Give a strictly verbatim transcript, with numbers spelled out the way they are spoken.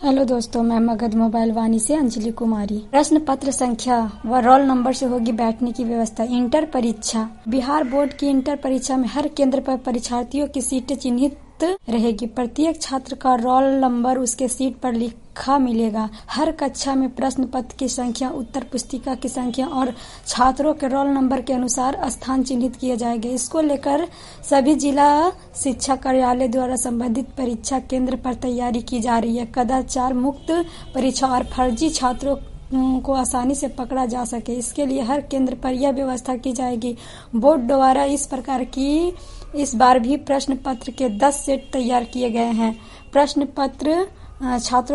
Hello दोस्तों, मैं Magadh mobile वाणी से अंजलि कुमारी। प्रश्न पत्र संख्या व रोल नंबर से होगी बैठने की व्यवस्था। इंटर परीक्षा। बिहार बोर्ड की इंटर परीक्षा में हर केंद्र पर परीक्षार्थियों की सीटें चिन्हित रहेगी। प्रत्येक छात्र का रोल नंबर उसके सीट पर लिखा मिलेगा। हर कक्षा में प्रश्न पत्र की संख्या, उत्तर पुस्तिका की संख्या और छात्रों के रोल नंबर के अनुसार स्थान चिन्हित किए जाएंगे। इसको लेकर सभी जिला शिक्षा कार्यालय द्वारा संबंधित परीक्षा केंद्र पर तैयारी की जा रही है। कदाचार मुक्त परीक्षा और फर्जी छात्रों को आसानी से पकड़ा जा सके, इसके लिए हर केंद्र पर यह व्यवस्था की जाएगी। बोर्ड द्वारा इस प्रकार की इस बार भी प्रश्न पत्र के दस सेट तैयार किए गए हैं। प्रश्न पत्र छात्रों